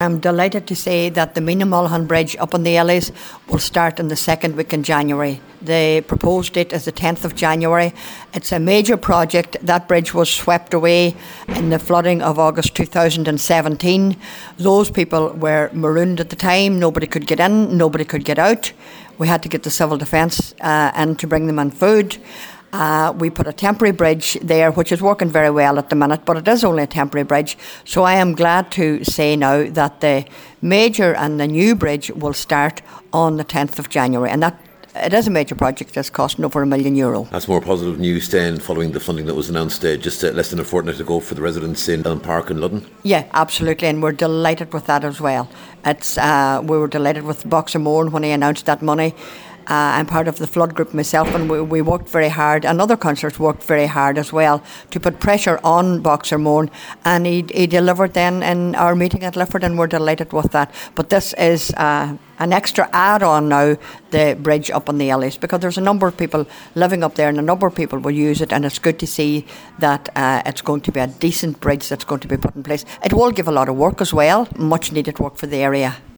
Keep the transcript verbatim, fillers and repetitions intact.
I'm delighted to say that the Mina Mullihan Bridge up on the Ellies will start in the second week in January. The proposed date is the tenth of January. It's a major project. That bridge was swept away in the flooding of August two thousand seventeen. Those people were marooned at the time. Nobody could get in, nobody could get out. We had to get the civil defence uh, in to bring them in food. Uh, we put a temporary bridge there, which is working very well at the minute, but it is only a temporary bridge. So I am glad to say now that the major and the new bridge will start on the tenth of January, and that it is a major project that's costing over a million euro. That's more positive news then, following the funding that was announced uh, just uh, less than a fortnight ago for the residents in Elm Park and Ludden. Yeah, absolutely, and we're delighted with that as well. It's uh, we were delighted with Boxer Mourne when he announced that money. Uh, I'm part of the flood group myself, and we, we worked very hard, and other councillors worked very hard as well to put pressure on Boxer Mourne, and he, he delivered then in our meeting at Lifford, and we're delighted with that. But this is uh, an extra add-on now, the bridge up on the Ellies, because there's a number of people living up there, and a number of people will use it, and it's good to see that uh, it's going to be a decent bridge that's going to be put in place. It will give a lot of work as well, much needed work for the area.